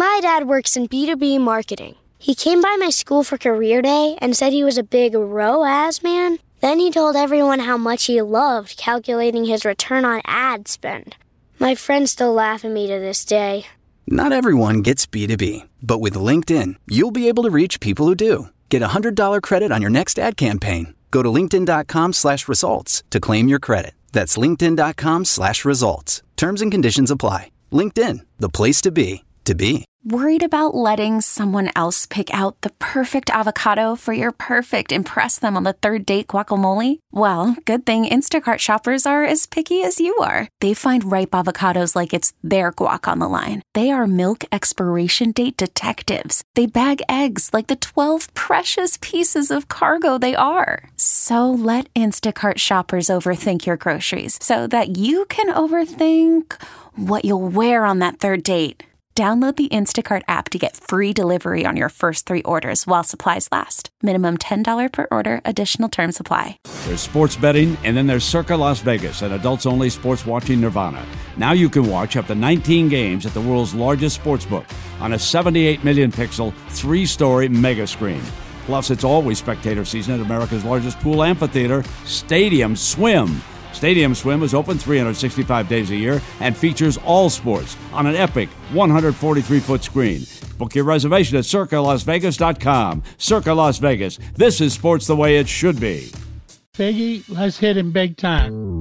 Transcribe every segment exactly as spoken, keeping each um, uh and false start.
My dad works in B two B marketing. He came by my school for career day and said he was a big R O A S man. Then he told everyone how much he loved calculating his return on ad spend. My friends still laugh at me to this day. Not everyone gets B two B, but with LinkedIn, you'll be able to reach people who do. Get a one hundred dollars credit on your next ad campaign. Go to linkedin.com slash results to claim your credit. That's linkedin.com slash results. Terms and conditions apply. LinkedIn, the place to be, to be. Worried about letting someone else pick out the perfect avocado for your perfect impress them on the third date guacamole? Well, good thing Instacart shoppers are as picky as you are. They find ripe avocados like it's their guac on the line. They are milk expiration date detectives. They bag eggs like the twelve precious pieces of cargo they are. So let Instacart shoppers overthink your groceries so that you can overthink what you'll wear on that third date. Download the Instacart app to get free delivery on your first three orders while supplies last. Minimum ten dollars per order. Additional terms apply. There's sports betting, and then there's Circa Las Vegas, an adults-only sports watching nirvana. Now you can watch up to nineteen games at the world's largest sportsbook on a seventy-eight million pixel, three-story mega screen. Plus, it's always spectator season at America's largest pool amphitheater, Stadium Swim. Stadium Swim is open three hundred sixty-five days a year and features all sports on an epic one hundred forty-three foot screen. Book your reservation at circa las vegas dot com. Circa Las Vegas. This is sports the way it should be. Figgy, let's hit him big time.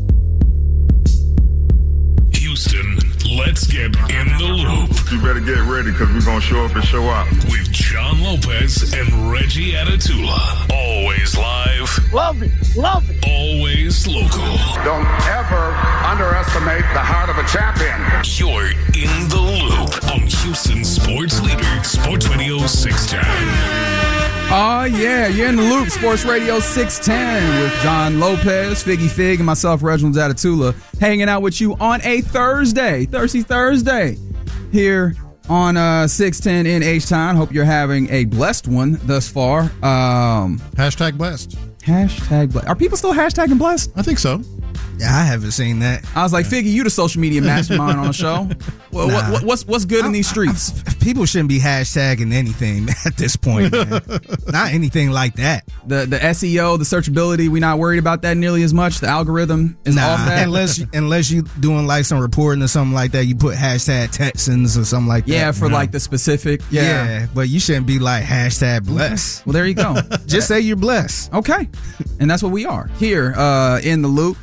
Houston, let's get in the loop. You better get ready because we're going to show up and show out. With John Lopez and Reggie Atatula. Always live. Love it. Love it. Always local. Don't ever underestimate the heart of a champion. You're in the loop on Houston Sports Leader, Sports Radio six ten. Oh, uh, yeah, you're in the loop. Sports Radio six ten with John Lopez, Figgy Fig, and myself, Reginald Atatula, hanging out with you on a Thursday, Thirsty Thursday, here on uh, six ten in H-Town. Hope you're having a blessed one thus far. Um, hashtag blessed. Hashtag blessed. Are people still hashtagging blessed? I think so. Yeah, I haven't seen that. I was like, Figgy, you the social media mastermind on the show. Well, nah. what, what's what's good I, in these streets? I, I, people shouldn't be hashtagging anything at this point, man. Not anything like that. The the S E O, the searchability, we not worried about that nearly as much. The algorithm is nah, off that. Unless, unless you doing like some reporting or something like that, you put hashtag Texans or something like that. Yeah, for like the specific. Yeah. yeah, but you shouldn't be like hashtag blessed. Well, there you go. Just say you're blessed. Okay. And that's what we are here uh, in the loop.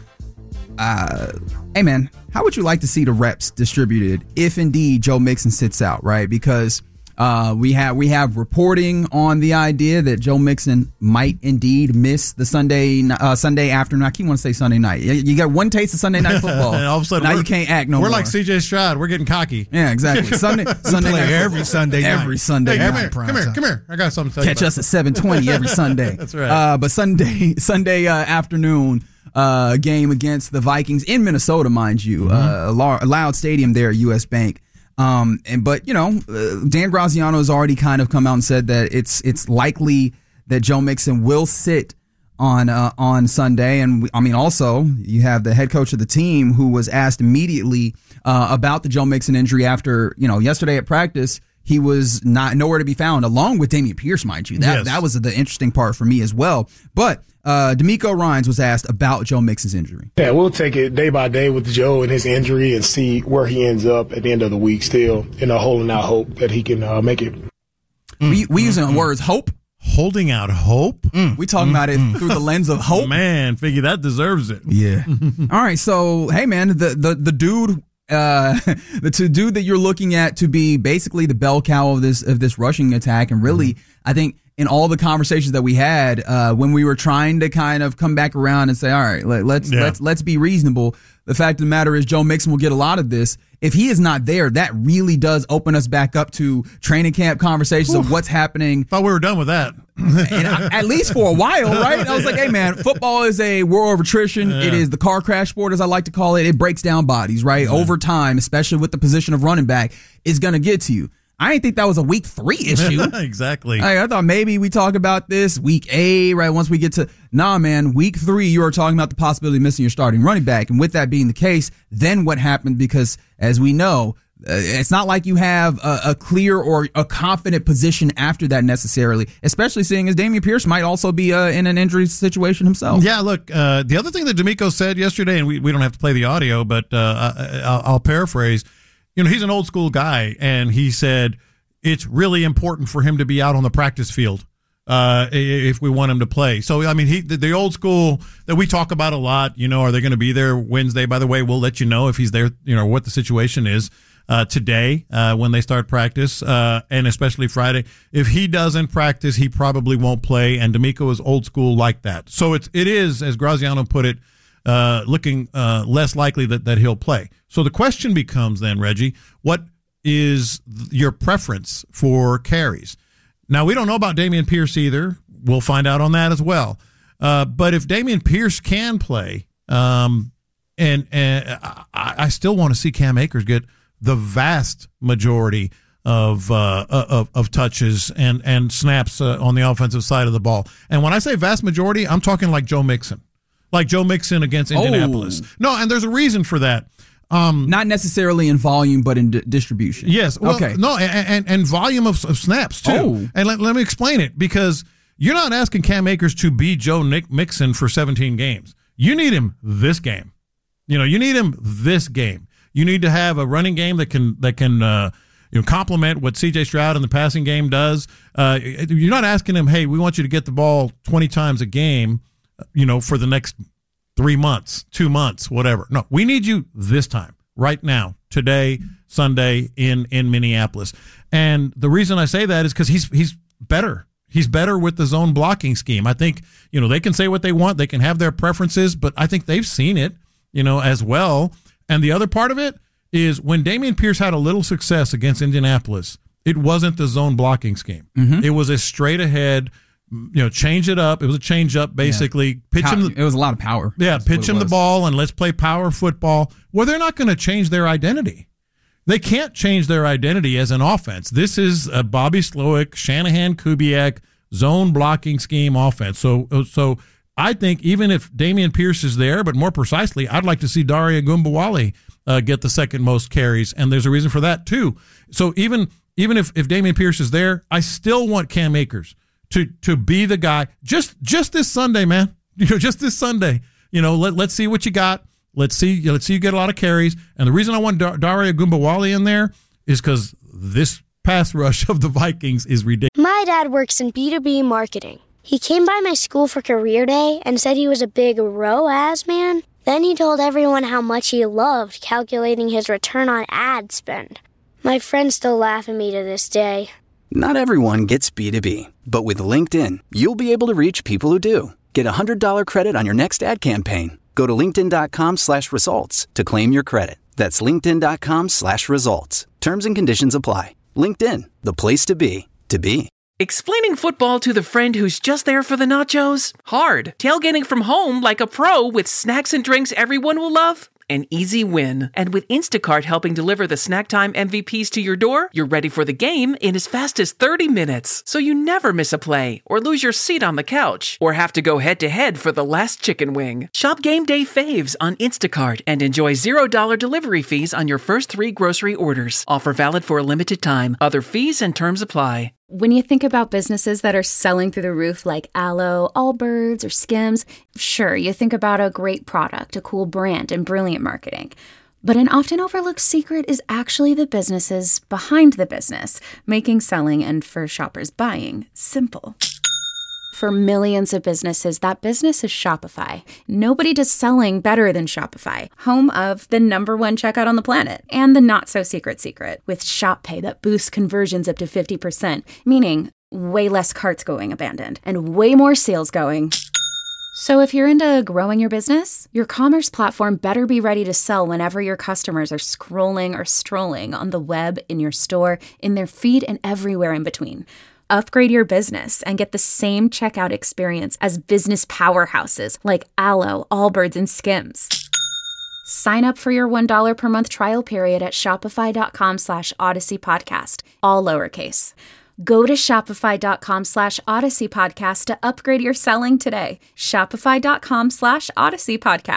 Uh, hey, man, how would you like to see the reps distributed if indeed Joe Mixon sits out, right? Because uh, we have we have reporting on the idea that Joe Mixon might indeed miss the Sunday uh, Sunday afternoon. I keep wanting to say Sunday night. You, you got one taste of Sunday night football. And all of a sudden, now you can't act no we're more. We're like C J Stroud. We're getting cocky. Yeah, exactly. Sunday, Sunday play night every football. Sunday night. Every Sunday hey, night. Come here, come here, come here. I got something to tell Catch you about. us at seven twenty every Sunday. That's right. Uh, but Sunday Sunday uh, afternoon. Uh, game against the Vikings in Minnesota, mind you, mm-hmm. uh, a, lar- a loud stadium there at U S Bank. Um, and but you know, uh, Dan Graziano has already kind of come out and said that it's it's likely that Joe Mixon will sit on uh, on Sunday. And we, I mean, also you have the head coach of the team who was asked immediately uh, about the Joe Mixon injury after you know yesterday at practice. He was not nowhere to be found, along with Dameon Pierce, mind you. That yes. that was the interesting part for me as well. But uh, D'Amico Ryans was asked about Joe Mixon's injury. Yeah, we'll take it day by day with Joe and his injury and see where he ends up at the end of the week. Still, you know, holding out hope that he can uh, make it. Mm, we we mm, using mm. words hope. Holding out hope? Mm, we talking mm, about it mm. through the lens of hope. Man, figure that deserves it. Yeah. All right. So hey, man, the the the dude. Uh, the to dude that you're looking at to be basically the bell cow of this of this rushing attack, and really, mm-hmm. I think in all the conversations that we had uh, when we were trying to kind of come back around and say, all right, let, let's yeah. let's let's be reasonable. The fact of the matter is, Joe Mixon will get a lot of this. If he is not there, that really does open us back up to training camp conversations Oof. of what's happening. Thought we were done with that. And I, at least for a while, right? I was like, hey, man, football is a war of attrition. Yeah. It is the car crash sport, as I like to call it. It breaks down bodies, right? Yeah. Over time, especially with the position of running back, is going to get to you. I didn't think that was a week three issue. Exactly. I, I thought maybe we talk about this week eight, right? Once we get to, nah, man, week three, you are talking about the possibility of missing your starting running back. And with that being the case, then what happened? Because as we know, Uh, it's not like you have a, a clear or a confident position after that necessarily, especially seeing as Dameon Pierce might also be uh, in an injury situation himself. Yeah, look, uh, the other thing that D'Amico said yesterday, and we, we don't have to play the audio, but uh, I, I'll, I'll paraphrase. You know, he's an old school guy, and he said it's really important for him to be out on the practice field uh, if we want him to play. So, I mean, he the, the old school that we talk about a lot, you know, are they going to be there Wednesday? By the way, we'll let you know if he's there, you know, what the situation is. Uh, today, uh, when they start practice, uh, and especially Friday. If he doesn't practice, he probably won't play, and D'Amico is old school like that. So it's, it is, as Graziano put it, uh, looking uh, less likely that, that he'll play. So the question becomes then, Reggie, what is your preference for carries? Now, we don't know about Dameon Pierce either. We'll find out on that as well. Uh, but if Dameon Pierce can play, um, and, and I, I still want to see Cam Akers get the vast majority of uh, of, of touches and and snaps uh, on the offensive side of the ball. And when I say vast majority, I'm talking like Joe Mixon, like Joe Mixon against Indianapolis. Oh. No, and there's a reason for that. Um, Not necessarily in volume, but in d- distribution. Yes. Well, okay. No, and, and, and volume of, of snaps too. Oh. And let, let me explain it, because you're not asking Cam Akers to be Joe Nick Mixon for seventeen games. You need him this game. You know, you need him this game. You need to have a running game that can that can uh, you know complement what C J Stroud in the passing game does. Uh, you're not asking him, hey, we want you to get the ball twenty times a game, you know, for the next three months, two months, whatever. No, we need you this time, right now, today, Sunday in in Minneapolis. And the reason I say that is because he's he's better. He's better with the zone blocking scheme. I think, you know, they can say what they want, they can have their preferences, but I think they've seen it, you know, as well. And the other part of it is when Dameon Pierce had a little success against Indianapolis, it wasn't the zone blocking scheme. Mm-hmm. It was a straight ahead, you know, change it up. It was a change up, basically. Yeah. Pitch Pow- him. The, it was a lot of power. Yeah, That's pitch him the ball and let's play power football. Well, they're not going to change their identity. They can't change their identity as an offense. This is a Bobby Slowick, Shanahan, Kubiak zone blocking scheme offense. So, so. I think even if Dameon Pierce is there, but more precisely, I'd like to see Dare Ogunbowale uh, get the second most carries, and there's a reason for that too. So even even if, if Dameon Pierce is there, I still want Cam Akers to to be the guy. Just just this Sunday, man. You know, just this Sunday. You know, let let's see what you got. Let's see let's see you get a lot of carries. And the reason I want Dare Ogunbowale in there is because this pass rush of the Vikings is ridiculous. My dad works in B two B marketing. He came by my school for career day and said he was a big R O A S man. Then he told everyone how much he loved calculating his return on ad spend. My friends still laugh at me to this day. Not everyone gets B two B, but with LinkedIn, you'll be able to reach people who do. Get a one hundred dollars credit on your next ad campaign. Go to linkedin.com slash results to claim your credit. That's linkedin.com slash results. Terms and conditions apply. LinkedIn, the place to be, to be. Explaining football to the friend who's just there for the nachos? Hard. Tailgating from home like a pro with snacks and drinks everyone will love? An easy win. And with Instacart helping deliver the snack time M V Ps to your door, you're ready for the game in as fast as thirty minutes. So you never miss a play, or lose your seat on the couch, or have to go head-to-head for the last chicken wing. Shop Game Day Faves on Instacart and enjoy zero dollars delivery fees on your first three grocery orders. Offer valid for a limited time. Other fees and terms apply. When you think about businesses that are selling through the roof like Aloe, Allbirds, or Skims, sure, you think about a great product, a cool brand, and brilliant marketing. But an often overlooked secret is actually the businesses behind the business, making selling and, for shoppers, buying simple. For millions of businesses, that business is Shopify. Nobody does selling better than Shopify, home of the number one checkout on the planet, and the not-so-secret secret, with Shop Pay that boosts conversions up to fifty percent, meaning way less carts going abandoned, and way more sales going. So if you're into growing your business, your commerce platform better be ready to sell whenever your customers are scrolling or strolling on the web, in your store, in their feed, and everywhere in between. Upgrade your business and get the same checkout experience as business powerhouses like Aloe, Allbirds, and Skims. Sign up for your one dollar per month trial period at shopify.com slash Odyssey Podcast, all lowercase. Go to shopify.com slash Odyssey Podcast to upgrade your selling today. Shopify.com slash Odyssey Podcast.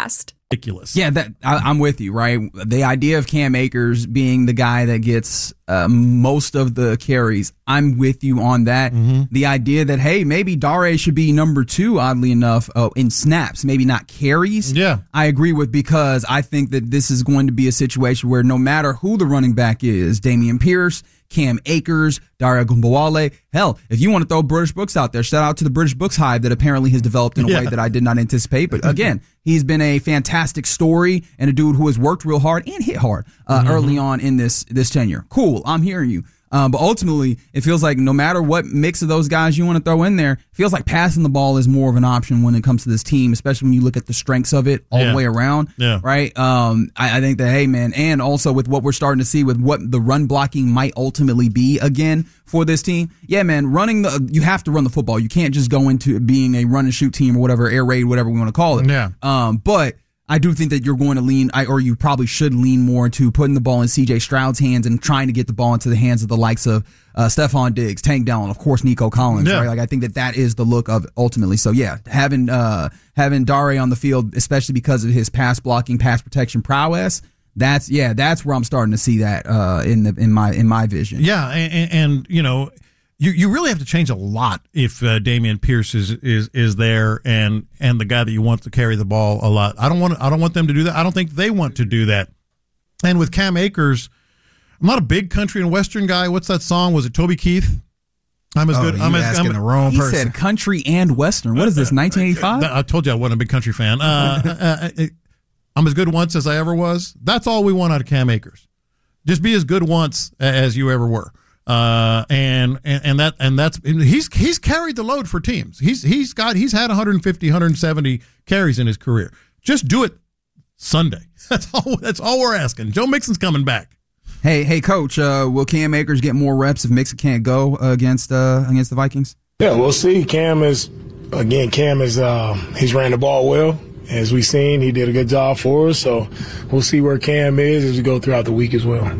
ridiculous. Yeah, that I, I'm with you, right? The idea of Cam Akers being the guy that gets uh, most of the carries, I'm with you on that. Mm-hmm. The idea that, hey, maybe Dare should be number two, oddly enough, uh, in snaps, maybe not carries. Yeah. I agree with, because I think that this is going to be a situation where no matter who the running back is, Dameon Pierce, Cam Akers, Dare Ogunbowale. Hell, if you want to throw British Books out there, shout out to the British Books hive that apparently has developed in a yeah. way that I did not anticipate. But again, he's been a fantastic story and a dude who has worked real hard and hit hard uh, mm-hmm. early on in this this tenure. Cool, I'm hearing you. Um, but ultimately, it feels like no matter what mix of those guys you want to throw in there, it feels like passing the ball is more of an option when it comes to this team, especially when you look at the strengths of it all yeah. the way around. Yeah. Right? Um, I, I think that, hey, man, and also with what we're starting to see with what the run blocking might ultimately be again for this team. Yeah, man, running the, you have to run the football. You can't just go into being a run and shoot team or whatever, air raid, whatever we want to call it. Yeah. Um, but I do think that you're going to lean, or you probably should lean more to putting the ball in C J Stroud's hands and trying to get the ball into the hands of the likes of uh, Stephon Diggs, Tank Dell, and of course Nico Collins. Yeah. Right? Like I think that that is the look of ultimately. So yeah, having uh, having Dare on the field, especially because of his pass blocking, pass protection prowess. That's yeah, that's where I'm starting to see that uh, in the in my in my vision. Yeah, and, and you know. You you really have to change a lot if uh, Dameon Pierce is, is is there and and the guy that you want to carry the ball a lot. I don't want I don't want them to do that. I don't think they want to do that. And with Cam Akers, I'm not a big country and western guy. What's that song? Was it Toby Keith? I'm as oh, good. I'm as asking I'm, the wrong he person. He said country and western. What is this? nineteen eighty-five? I told you I wasn't a big country fan. Uh, uh, I'm as good once as I ever was. That's all we want out of Cam Akers. Just be as good once as you ever were. Uh, and, and, and that, and that's, he's, he's carried the load for teams. He's, he's got, he's had one fifty, one seventy carries in his career. Just do it Sunday. That's all, that's all we're asking. Joe Mixon's coming back. Hey, hey, coach, uh, will Cam Akers get more reps if Mixon can't go uh, against, uh, against the Vikings? Yeah, we'll see. Cam is, again, Cam is, uh, he's ran the ball well. As we've seen, he did a good job for us. So we'll see where Cam is as we go throughout the week as well.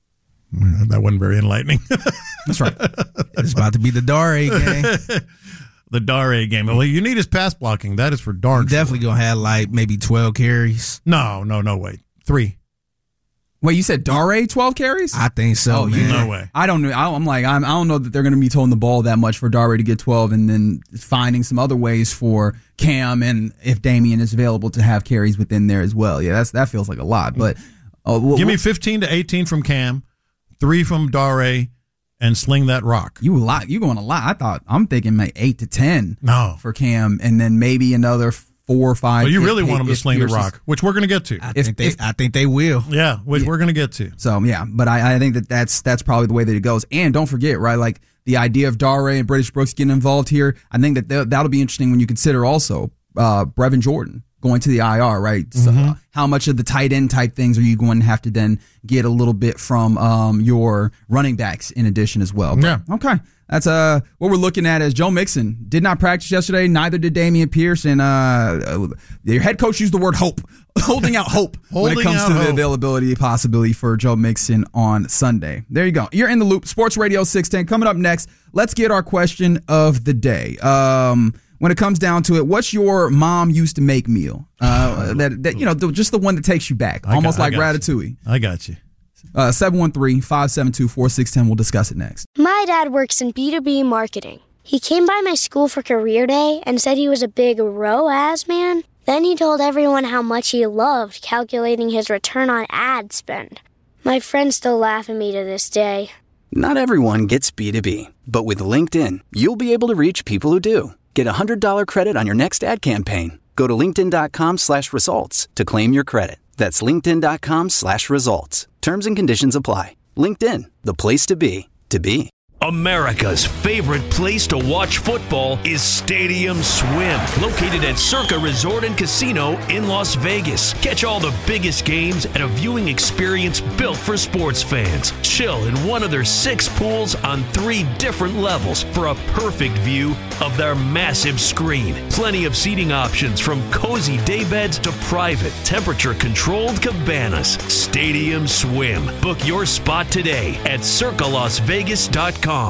That wasn't very enlightening. That's right. It's about to be the Dare game. The Dare game. Well, you need his pass blocking. That is for darn sure. Definitely going to have like maybe twelve carries. No, no, no, wait. Three. Wait, you said Dare twelve carries? I think so, oh, man. No way. I don't know. I'm like, I'm, I don't know that they're going to be throwing the ball that much for Dare to get twelve and then finding some other ways for Cam and if Dameon is available to have carries within there as well. Yeah, that's that feels like a lot. But uh, Give we'll, me fifteen to eighteen from Cam. Three from Dare, and sling that rock. You a lot. You going a lot. I thought I'm thinking like eight to ten. No. For Cam, and then maybe another four or five. Well, you if, really want him to sling Pierce's. the rock, which we're going to get to. I If- think they. if- I think they will. Yeah, which Yeah. we're going to get to. So yeah, but I, I think that that's that's probably the way that it goes. And don't forget, right? Like the idea of Dare and British Brooks getting involved here. I think that th- that'll be interesting when you consider also uh, Brevin Jordan going to the I R, right? Mm-hmm. So uh, how much of the tight end type things are you going to have to then get a little bit from um, your running backs in addition as well? But, Yeah. Okay. That's uh what we're looking at as Joe Mixon did not practice yesterday. Neither did Dameon Pierce. And uh, your head coach used the word hope, holding out hope when it Holding comes out to the hope. availability possibility for Joe Mixon on Sunday. There you go. You're in the loop. Sports Radio six ten. Coming up next, let's get our question of the day. Um, when it comes down to it, what's your mom used to make meal? Uh, that, that you know, just the one that takes you back, I almost got- I like got Ratatouille. You. I got you. Uh, seven one three, five seven two, four six one zero. We'll discuss it next. My dad works in B two B marketing. He came by my school for career day and said he was a big R O A S man. Then he told everyone how much he loved calculating his return on ad spend. My friends still laugh at me to this day. Not everyone gets B two B, but with LinkedIn, you'll be able to reach people who do. Get a one hundred dollars credit on your next ad campaign. Go to linkedin.com slash results to claim your credit. That's linkedin.com slash results. Terms and conditions apply. LinkedIn, the place to be, to be. America's favorite place to watch football is Stadium Swim, located at Circa Resort and Casino in Las Vegas. Catch all the biggest games at a viewing experience built for sports fans. Chill in one of their six pools on three different levels for a perfect view of their massive screen. Plenty of seating options from cozy daybeds to private, temperature-controlled cabanas. Stadium Swim. Book your spot today at circa las vegas dot com.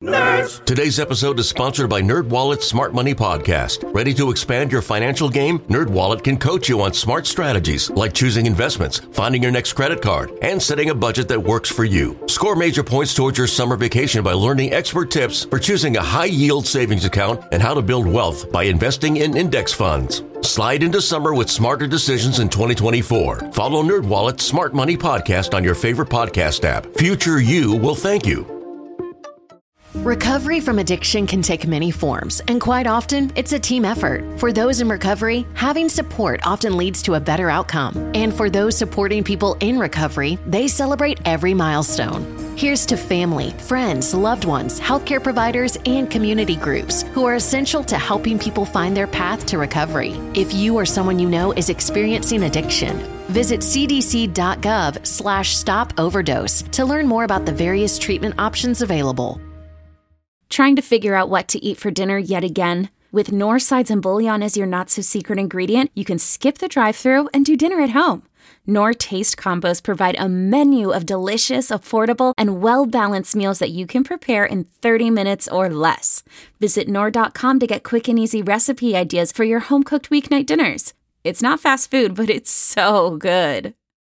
Nerds! Today's episode is sponsored by NerdWallet's Smart Money Podcast. Ready to expand your financial game? NerdWallet can coach you on smart strategies like choosing investments, finding your next credit card, and setting a budget that works for you. Score major points towards your summer vacation by learning expert tips for choosing a high-yield savings account and how to build wealth by investing in index funds. Slide into summer with smarter decisions in twenty twenty-four. Follow NerdWallet's Smart Money Podcast on your favorite podcast app. Future you will thank you. Recovery from addiction can take many forms, and quite often, it's a team effort. For those in recovery, having support often leads to a better outcome. And for those supporting people in recovery, they celebrate every milestone. Here's to family, friends, loved ones, healthcare providers, and community groups who are essential to helping people find their path to recovery. If you or someone you know is experiencing addiction, visit cdc.gov slash stop overdose to learn more about the various treatment options available. Trying to figure out what to eat for dinner yet again? With Knorr sides and bouillon as your not-so-secret ingredient, you can skip the drive-thru and do dinner at home. Knorr Taste Combos provide a menu of delicious, affordable, and well-balanced meals that you can prepare in thirty minutes or less. Visit Knorr dot com to get quick and easy recipe ideas for your home-cooked weeknight dinners. It's not fast food, but it's so good.